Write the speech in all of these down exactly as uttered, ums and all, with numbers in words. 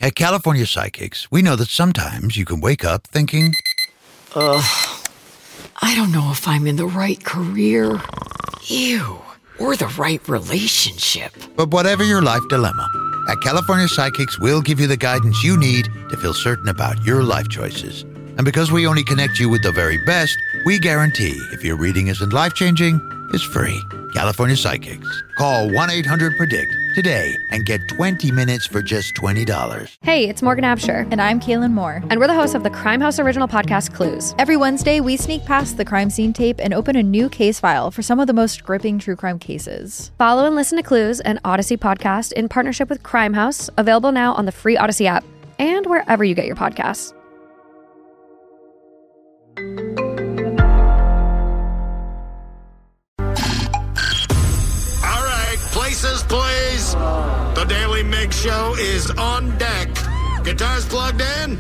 At California Psychics, we know that sometimes you can wake up thinking, Ugh, I don't know if I'm in the right career. Ew. Or the right relationship. But whatever your life dilemma, at California Psychics, we'll give you the guidance you need to feel certain about your life choices. And because we only connect you with the very best, we guarantee if your reading isn't life-changing, it's free. California Psychics. Call one eight hundred predict today and get twenty minutes for just twenty dollars. Hey, it's Morgan Absher. And I'm Kaylin Moore. And we're the hosts of the Crime House original podcast, Clues. Every Wednesday, we sneak past the crime scene tape and open a new case file for some of the most gripping true crime cases. Follow and listen to Clues, an Odyssey podcast in partnership with Crime House, available now on the free Odyssey app and wherever you get your podcasts. Places, please. The Daily Mix Show is on deck. Guitars plugged in.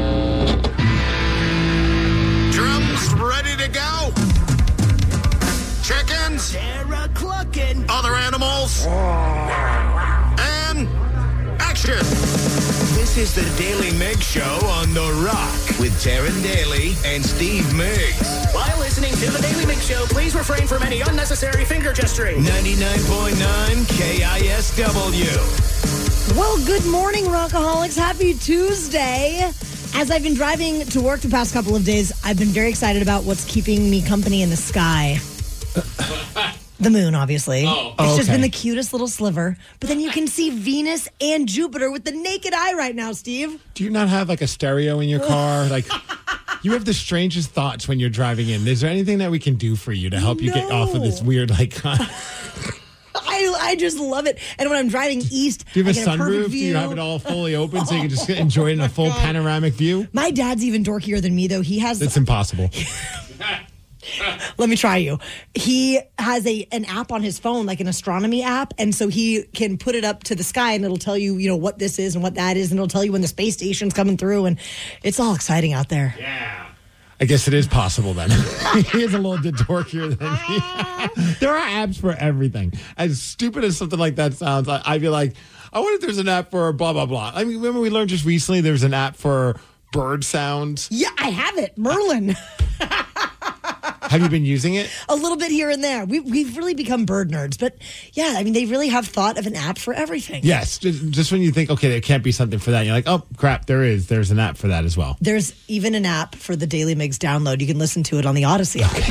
Drums ready to go. Chickens. Other animals. And action. This is the Daily Mix Show on The Rock with Taryn Daly and Steve Miggs. While listening to the Daily Mix Show, please refrain from any unnecessary finger gesturing. ninety-nine point nine K I S W. Well, good morning, Rockaholics. Happy Tuesday. As I've been driving to work the past couple of days, I've been very excited about what's keeping me company in the sky. The moon, obviously. Oh. It's Oh, just okay. been the cutest little sliver. But then you can see Venus and Jupiter with the naked eye right now, Steve. Do you not have like a stereo in your car? Like, you have the strangest thoughts when you're driving in. Is there anything that we can do for you to help you get off of this weird, like, I, I just love it. And when I'm driving east, do you have I a get a perfect sunroof? Do view. you have it all fully open so you can just enjoy it in a full panoramic view? My dad's even dorkier than me, though. He has... It's impossible. Let me try you. He has a an app on his phone, like an astronomy app, and so he can put it up to the sky, and it'll tell you, you know, what this is and what that is, and it'll tell you when the space station's coming through, and it's all exciting out there. Yeah. I guess it is possible then. He is a little bit dorkier than me. There are apps for everything. As stupid as something like that sounds, I, I'd be like, I wonder if there's an app for blah, blah, blah. I mean, remember we learned just recently there's an app for bird sounds? Yeah, I have it. Merlin. Have you been using it? A little bit here and there. We, we've really become bird nerds. But yeah, I mean, they really have thought of an app for everything. Yes. Just, just when you think, okay, there can't be something for that, you're like, oh, crap, there is. There's an app for that as well. There's even an app for the Daily Mix download. You can listen to it on the Odyssey app.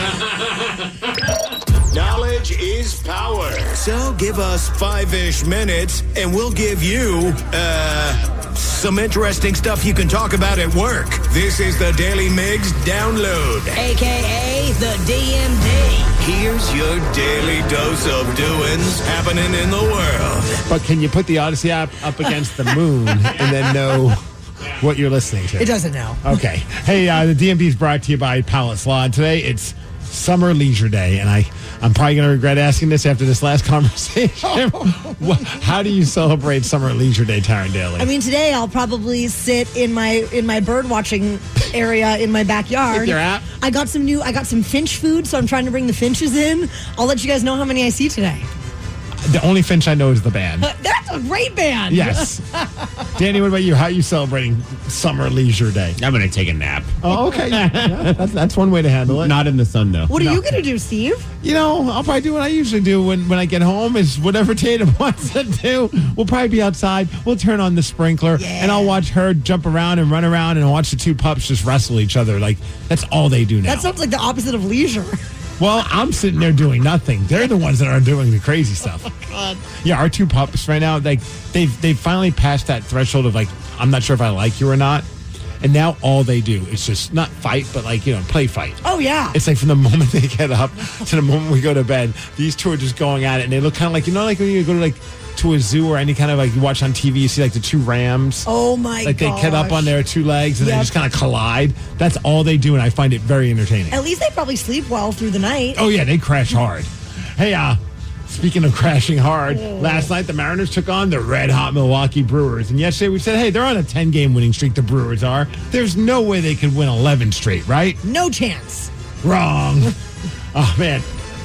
Knowledge is power. So give us five-ish minutes, and we'll give you, uh, some interesting stuff you can talk about at work. This is the Daily Mix Download. A K A the D M D. Here's your daily dose of doings happening in the world. But can you put the Odyssey app up against the moon and then know what you're listening to? It doesn't know. Okay. Hey, uh, the D M D is brought to you by Palette Salon. Today, it's Summer Leisure Day, and I, I'm probably going to regret asking this after this last conversation. What, how do you celebrate Summer Leisure Day, Taryn Daly? I mean, today I'll probably sit in my in my bird watching area in my backyard. With your app? I got some new. I got some finch food, so I'm trying to bring the finches in. I'll let you guys know how many I see today. The only Finch I know is the band. Uh, that's a great band. Yes. Danny, what about you? How are you celebrating Summer Leisure Day? I'm going to take a nap. Oh, okay. Yeah, that's, that's one way to handle it. Not in the sun, though. What are No. you gonna do, Steve? You know, I'll probably do what I usually do when, when I get home is whatever Tatum wants to do. We'll probably be outside. We'll turn on the sprinkler, Yeah. and I'll watch her jump around and run around and watch the two pups just wrestle each other. Like, that's all they do now. That sounds like the opposite of leisure. Well, I'm sitting there doing nothing. They're the ones that are doing the crazy stuff. Oh, God. Yeah, our two pups right now, like they've they've finally passed that threshold of like, I'm not sure if I like you or not. And now all they do is just not fight, but like, you know, play fight. Oh yeah. It's like from the moment they get up to the moment we go to bed, these two are just going at it, and they look kind of like, you know, like when you go to like to a zoo or any kind of like you watch on T V, you see like the two rams. Oh my god. Like they get up on their two legs and Yep. they just kind of collide. That's all they do, and I find it very entertaining. At least they probably sleep well through the night. Oh yeah, they crash hard. Hey, uh, speaking of crashing hard, last night the Mariners took on the red-hot Milwaukee Brewers. And yesterday we said, hey, they're on a ten-game winning streak, the Brewers are. There's no way they could win eleven straight, right? No chance. Wrong. Oh, man.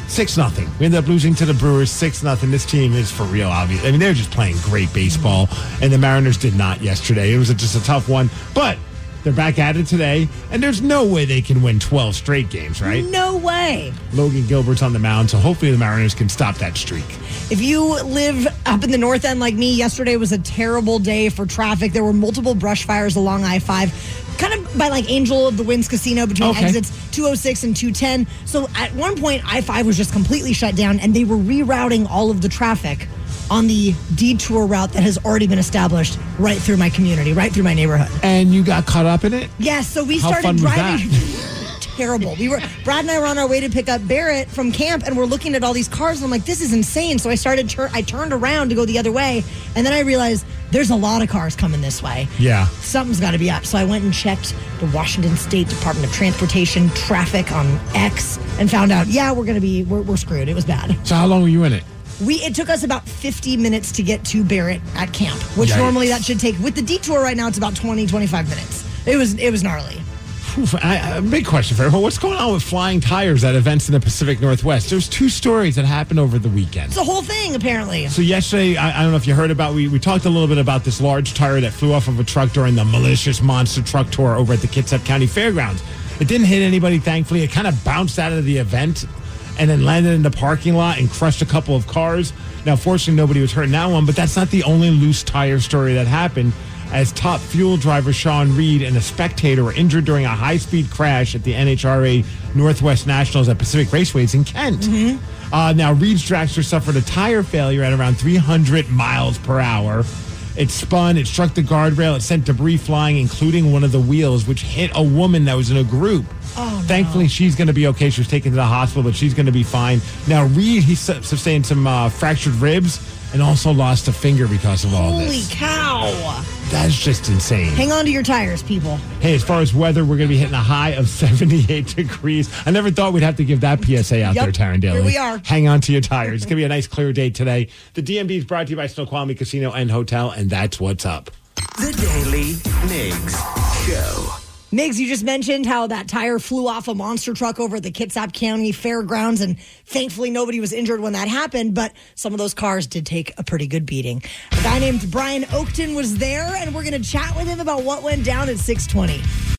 six nothing. We ended up losing to the Brewers six nothing. This team is for real, obviously. I mean, they're just playing great baseball, and the Mariners did not yesterday. It was a, just a tough one, but they're back at it today, and there's no way they can win twelve straight games, right? No way. Logan Gilbert's on the mound, so hopefully the Mariners can stop that streak. If you live up in the north end like me, yesterday was a terrible day for traffic. There were multiple brush fires along I five, kind of by like Angel of the Winds Casino between Okay. exits two oh six and two ten. So at one point, I five was just completely shut down, and they were rerouting all of the traffic on the detour route that has already been established right through my community, right through my neighborhood. And you got caught up in it? Yes, so we How started fun was driving. that? Terrible. We were Brad and I were on our way to pick up Barrett from camp, and we're looking at all these cars, and I'm like, this is insane. So I started. Tur- I turned around to go the other way, and then I realized there's a lot of cars coming this way. Yeah. Something's got to be up. So I went and checked the Washington State Department of Transportation traffic on X, and found out, yeah, we're gonna be we're, we're screwed. It was bad. So how long were you in it? We it took us about fifty minutes to get to Barrett at camp, which Yikes. normally that should take. With the detour right now, it's about twenty, twenty-five minutes. It was it was gnarly. Oof, I, a big question for everyone. What's going on with flying tires at events in the Pacific Northwest? There's two stories that happened over the weekend. It's a whole thing, apparently. So yesterday, I, I don't know if you heard about, we, we talked a little bit about this large tire that flew off of a truck during the malicious monster truck tour over at the Kitsap County Fairgrounds. It didn't hit anybody, thankfully. It kind of bounced out of the event and then landed in the parking lot and crushed a couple of cars. Now, fortunately, nobody was hurt in that one, but that's not the only loose tire story that happened, as top fuel driver Sean Reed and a spectator were injured during a high-speed crash at the N H R A Northwest Nationals at Pacific Raceways in Kent. Mm-hmm. Uh, now, Reed's dragster suffered a tire failure at around three hundred miles per hour. It spun, it struck the guardrail, it sent debris flying, including one of the wheels, which hit a woman that was in a group. Oh, no. Thankfully, she's going to be okay. She was taken to the hospital, but she's going to be fine. Now, Reed, he su- sustained some uh, fractured ribs and also lost a finger because of all Holy this. cow. That's just insane. Hang on to your tires, people. Hey, as far as weather, we're going to be hitting a high of seventy-eight degrees. I never thought we'd have to give that P S A out Yep, there, Taryn Daly. here we are. Hang on to your tires. It's going to be a nice, clear day today. The D M V is brought to you by Snoqualmie Casino and Hotel, and that's what's up. The Daily Migs Show. Migs, you just mentioned how that tire flew off a monster truck over at the Kitsap County Fairgrounds, and thankfully nobody was injured when that happened, but some of those cars did take a pretty good beating. A guy named Brian Oakton was there, and we're going to chat with him about what went down at six twenty.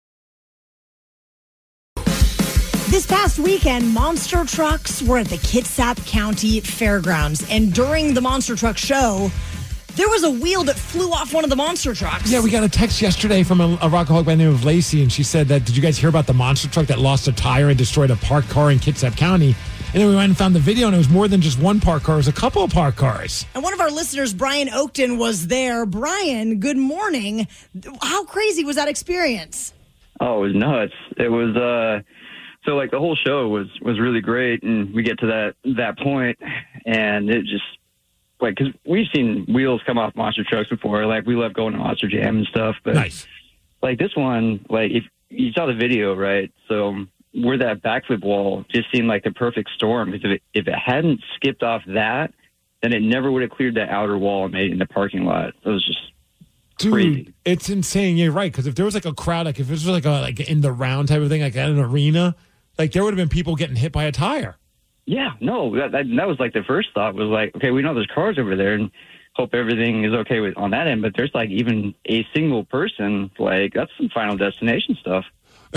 This past weekend, monster trucks were at the Kitsap County Fairgrounds, and during the monster truck show, there was a wheel that flew off one of the monster trucks. Yeah, we got a text yesterday from a, a rockaholic by the name of Lacey, and she said that, did you guys hear about the monster truck that lost a tire and destroyed a parked car in Kitsap County? And then we went and found the video, and it was more than just one parked car. It was a couple of parked cars. And one of our listeners, Brian Oakton, was there. Brian, good morning. How crazy was that experience? Oh, it was nuts. It was, uh, so like the whole show was, was really great. And we get to that, that point, and it just, like, because we've seen wheels come off monster trucks before. Like, we love going to Monster Jam and stuff. But, nice. Like, this one, like, if you saw the video, right? So where that backflip wall just seemed like the perfect storm. If it, if it hadn't skipped off that, then it never would have cleared that outer wall and made it in the parking lot. It was just Dude, crazy. It's insane. You're right. Because if there was like a crowd, like if it was like a like in the round type of thing, like at an arena, like there would have been people getting hit by a tire. Yeah, no, that, that that was like the first thought was like, okay, we know there's cars over there and hope everything is okay with on that end. But there's like even a single person, like that's some Final Destination stuff.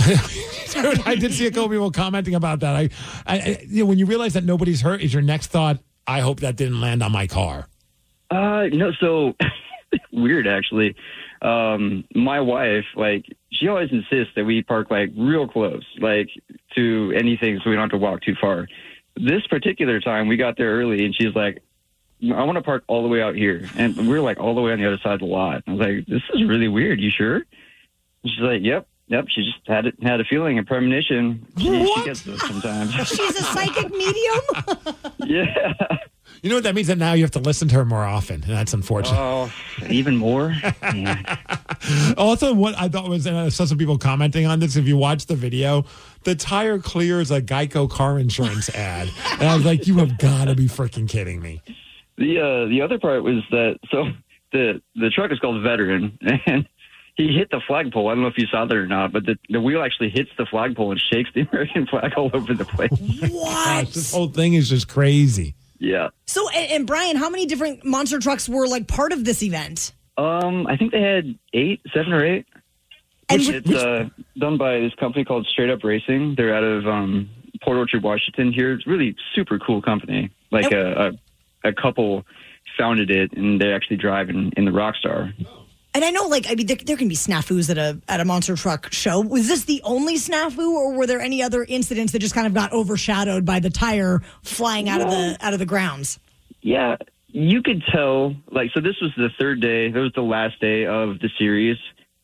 Dude, I did see a couple people commenting about that. I, I, I you know, when you realize that nobody's hurt, is your next thought, I hope that didn't land on my car. Uh, no, so weird actually. Um, my wife, like, she always insists that we park like real close, like to anything, so we don't have to walk too far. This particular time, we got there early, and she's like, I want to park all the way out here. And we we're like all the way on the other side of the lot. I was like, this is really weird. You sure? And she's like, yep, yep. She just had it, had a feeling, a premonition. She, she gets those sometimes. She's a psychic medium? Yeah. You know what that means? That now you have to listen to her more often, and that's unfortunate. Oh, even more? Yeah. Also, what I thought was, and I saw some people commenting on this, if you watch the video, the tire clears a Geico car insurance ad. And I was like, you have got to be freaking kidding me. The uh, the other part was that, so the the truck is called Veteran, and he hit the flagpole. I don't know if you saw that or not, but the, the wheel actually hits the flagpole and shakes the American flag all over the place. What? This whole thing is just crazy. Yeah. So, and, and Brian, how many different monster trucks were like part of this event? Um, I think they had eight, seven or eight. And Which, which- it's uh, done by this company called Straight Up Racing. They're out of um, Port Orchard, Washington. Here, it's really super cool company. Like a, a a couple founded it, and they actually drive in, in the Rockstar. And I know, like, I mean, there, there can be snafus at a at a monster truck show. Was this the only snafu, or were there any other incidents that just kind of got overshadowed by the tire flying out of the out of the grounds? Yeah, you could tell. Like, so this was the third day. That was the last day of the series,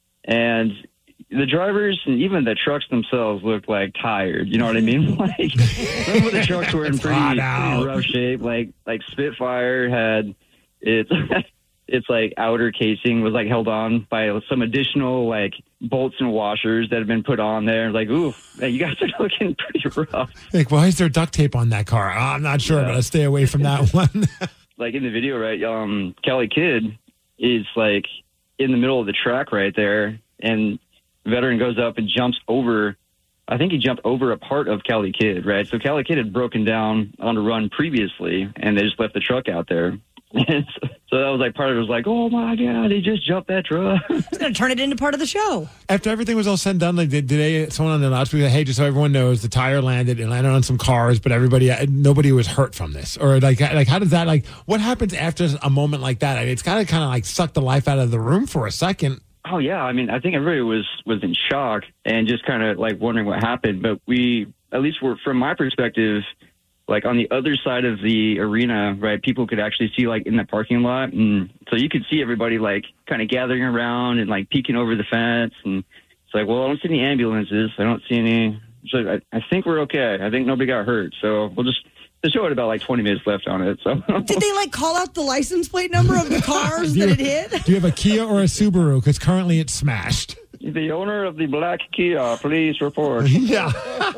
and the drivers and even the trucks themselves looked like tired. You know what I mean? Like, some of the trucks were in pretty, pretty rough shape. Like, like Spitfire had its its like outer casing was like held on by some additional like bolts and washers that have been put on there. Like, ooh, you guys are looking pretty rough. Like, why is there duct tape on that car? Oh, I'm not sure, Yeah. but I'll stay away from that one. Like in the video, right? Um, Kelly Kidd is like in the middle of the track right there, and Veteran goes up and jumps over. I think he jumped over a part of Kelly Kidd, right? So Kelly Kidd had broken down on a run previously, and they just left the truck out there. And so, so that was like part of it was like, oh my God, he just jumped that truck. It's going to turn it into part of the show. After everything was all said and done, like did, did they, someone on the loudspeaker, hey, just so everyone knows, the tire landed and landed on some cars, but everybody, nobody was hurt from this, or like, like how does that, like, what happens after a moment like that? I mean, it's got to kind of like suck the life out of the room for a second. Oh yeah, I mean, I think everybody was was in shock and just kind of like wondering what happened. But we, at least were, from my perspective, like on the other side of the arena, right? People could actually see like in the parking lot, and so you could see everybody like kind of gathering around and like peeking over the fence. And it's like, well, I don't see any ambulances. I don't see any. So I, I think we're okay. I think nobody got hurt. So we'll just. The show had about like twenty minutes left on it. So Did they like call out the license plate number of the cars that it hit? Do you have a Kia or a Subaru? Because currently it's smashed. The owner of the black Kia, please report. Yeah.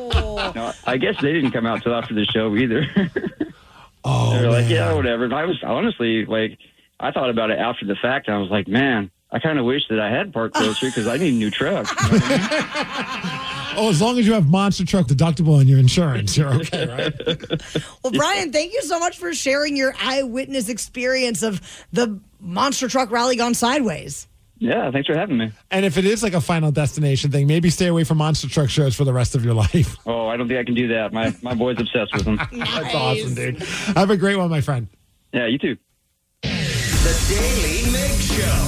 No, I guess they didn't come out till after the show either. Oh, They were like, man. yeah, whatever. And I was honestly like, I thought about it after the fact. And I was like, man, I kind of wish that I had parked closer because I need a new truck. You know what I mean? Oh, as long as you have monster truck deductible on your insurance, you're okay, right? Well, Brian, thank you so much for sharing your eyewitness experience of the monster truck rally gone sideways. Yeah, thanks for having me. And if it is like a Final Destination thing, maybe stay away from monster truck shows for the rest of your life. Oh, I don't think I can do that. My my boy's obsessed with them. That's awesome, dude. Have a great one, my friend. Yeah, you too. The Daily Mig Show.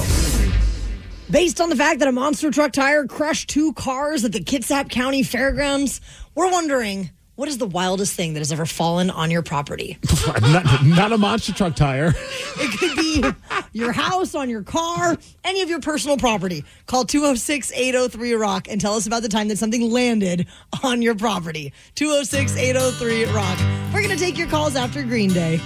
Based on the fact that a monster truck tire crushed two cars at the Kitsap County Fairgrounds, we're wondering, what is the wildest thing that has ever fallen on your property? not, not a monster truck tire. It could be your house, on your car, any of your personal property. Call two oh six, eight oh three, ROCK and tell us about the time that something landed on your property. two oh six, eight oh three, ROCK. We're going to take your calls after Green Day.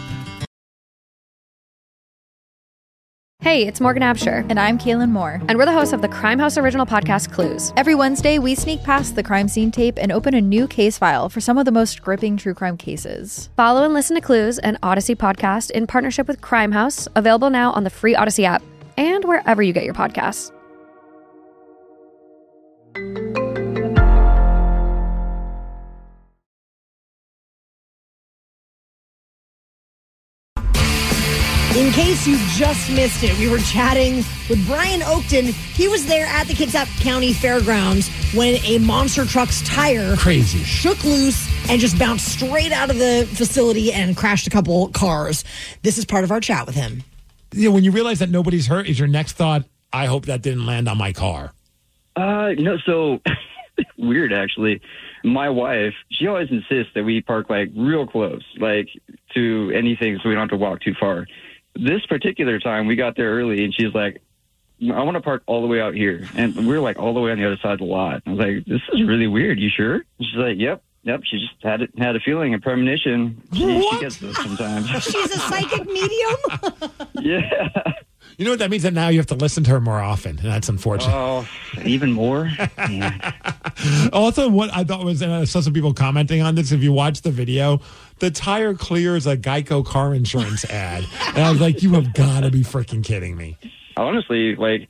Hey, it's Morgan Absher. And I'm Kaylin Moore. And we're the hosts of the Crime House original podcast, Clues. Every Wednesday, we sneak past the crime scene tape and open a new case file for some of the most gripping true crime cases. Follow and listen to Clues, an Odyssey podcast in partnership with Crime House, available now on the free Odyssey app and wherever you get your podcasts. In case you just missed it, we were chatting with Brian Oakton. He was there at the Kitsap County Fairgrounds when a monster truck's tire Crazy. shook loose and just bounced straight out of the facility and crashed a couple cars. This is part of our chat with him. Yeah, when you realize that nobody's hurt, is your next thought, I hope that didn't land on my car? Uh, no, so weird actually. My wife, she always insists that we park like real close, like to anything, so we don't have to walk too far. This particular time, we got there early, and she's like, I want to park all the way out here. And we were like all the way on the other side of the lot. I was like, this is really weird. You sure? And she's like, yep, yep. She just had it, had a feeling, a premonition. She, she gets this sometimes. She's a psychic medium? Yeah. You know what that means? That now you have to listen to her more often, and that's unfortunate. Oh, even more? Yeah. Also, what I thought was, and I saw some people commenting on this, if you watch the video, the tire clears a Geico car insurance ad. And I was like, you have got to be freaking kidding me. Honestly, like,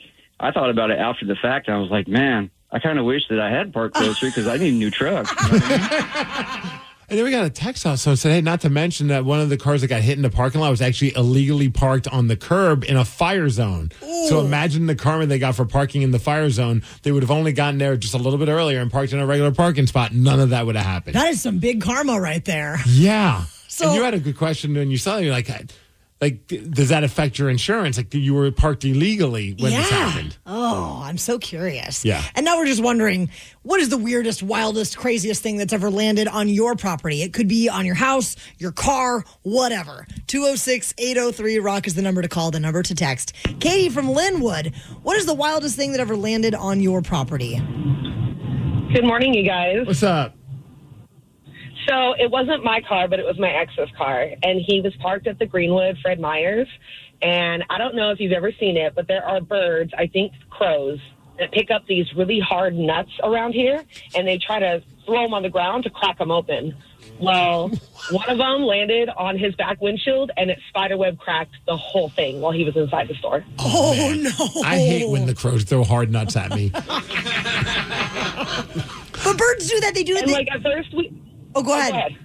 I thought about it after the fact, and I was like, man, I kind of wish that I had parked closer because I need a new truck. You know what I mean? And then we got a text also and said, hey, not to mention that one of the cars that got hit in the parking lot was actually illegally parked on the curb in a fire zone. Ooh. So imagine the karma they got for parking in the fire zone. They would have only gotten there just a little bit earlier and parked in a regular parking spot. None of that would have happened. That is some big karma right there. Yeah. So, and you had a good question when you saw it. You're like, like, does that affect your insurance? Like, you were parked illegally when yeah. this happened. Oh, I'm so curious. Yeah. And now we're just wondering, what is the weirdest, wildest, craziest thing that's ever landed on your property? It could be on your house, your car, whatever. two oh six, eight oh three, ROCK is the number to call, the number to text. Katie from Linwood, what is the wildest thing that ever landed on your property? Good morning, you guys. What's up? So it wasn't my car, but it was my ex's car. And he was parked at the Greenwood Fred Meyers. And I don't know if you've ever seen it, but there are birds, I think crows, that pick up these really hard nuts around here. And they try to throw them on the ground to crack them open. Well, one of them landed on his back windshield, and it spiderweb cracked the whole thing while he was inside the store. Oh, oh no. I hate when the crows throw hard nuts at me. But birds do that. They do it. And they... like at first we... Oh, go, oh, ahead. go ahead.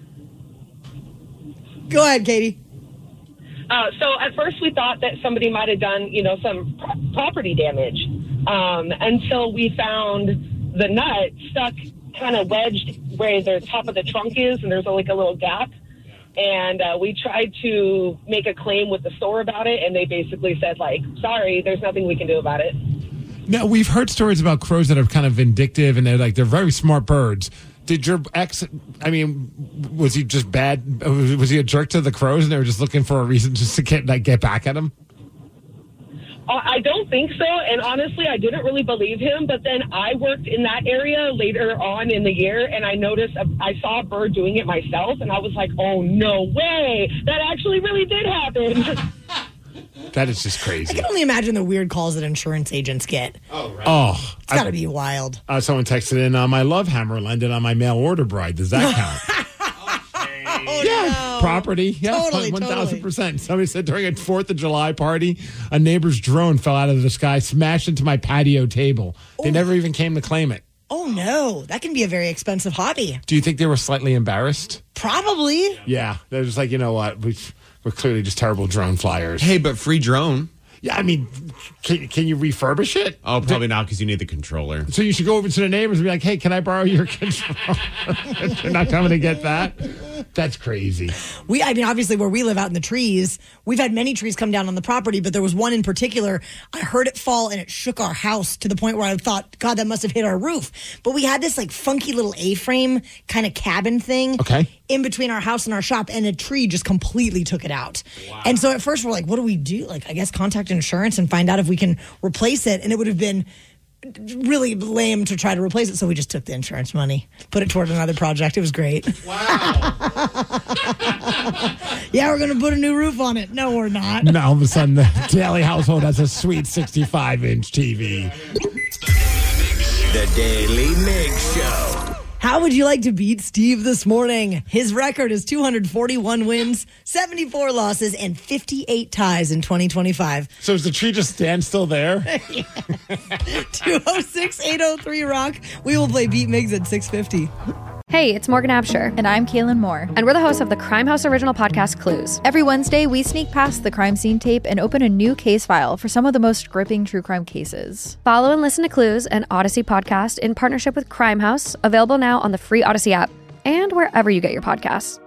Go ahead, Katie. Uh, so at first we thought that somebody might have done, you know, some pro- property damage um, until we found the nut stuck kind of wedged where the top of the trunk is, and there's like a little gap. And uh, we tried to make a claim with the store about it, and they basically said, like, sorry, there's nothing we can do about it. Now, we've heard stories about crows that are kind of vindictive, and they're like, they're very smart birds. Did your ex, I mean, was he just bad? Was he a jerk to the crows and they were just looking for a reason just to get, like, get back at him? Uh, I don't think so. And honestly, I didn't really believe him. But then I worked in that area later on in the year, and I noticed, a, I saw a bird doing it myself. And I was like, oh, no way. That actually really did happen. That is just crazy. I can only imagine the weird calls that insurance agents get. Oh, right. Oh, it's got to be wild. Uh, someone texted in, uh, my love hammer landed on my mail order bride. Does that count? Oh, yeah, no. property. Yeah, totally, one thousand percent. Totally. Somebody said during a fourth of July party, a neighbor's drone fell out of the sky, smashed into my patio table. They Ooh. never even came to claim it. Oh, no. That can be a very expensive hobby. Do you think they were slightly embarrassed? Probably. Yeah. They're just like, you know what? We, we're clearly just terrible drone flyers. Hey, but free drone. Yeah, I mean, can, can you refurbish it? Oh, probably not because you need the controller. So you should go over to the neighbors and be like, hey, can I borrow your controller? You're not coming to get that? That's crazy. We, I mean, obviously where we live out in the trees, we've had many trees come down on the property, but there was one in particular, I heard it fall and it shook our house to the point where I thought, God, that must have hit our roof. But we had this like funky little A-frame kind of cabin thing okay. in between our house and our shop, and a tree just completely took it out. Wow. And so at first we're like, what do we do? Like, I guess contact insurance and find out if we can replace it. And it would have been really lame to try to replace it, so we just took the insurance money, put it toward another project. It was great. Wow. Yeah, we're going to put a new roof on it. No, we're not. Now all of a sudden the Daily household has a sweet sixty-five inch T V. The Daily Mig Show. How would you like to beat Steve this morning? His record is two hundred forty-one wins, seventy-four losses, and fifty-eight ties in twenty twenty-five. So does the tree just stand still there? two oh six, eight oh three, ROCK. We will play Beat Migs at six fifty. Hey, it's Morgan Absher. And I'm Kaylin Moore. And we're the hosts of the Crime House original podcast, Clues. Every Wednesday, we sneak past the crime scene tape and open a new case file for some of the most gripping true crime cases. Follow and listen to Clues, an Odyssey podcast in partnership with Crime House, available now on the free Odyssey app and wherever you get your podcasts.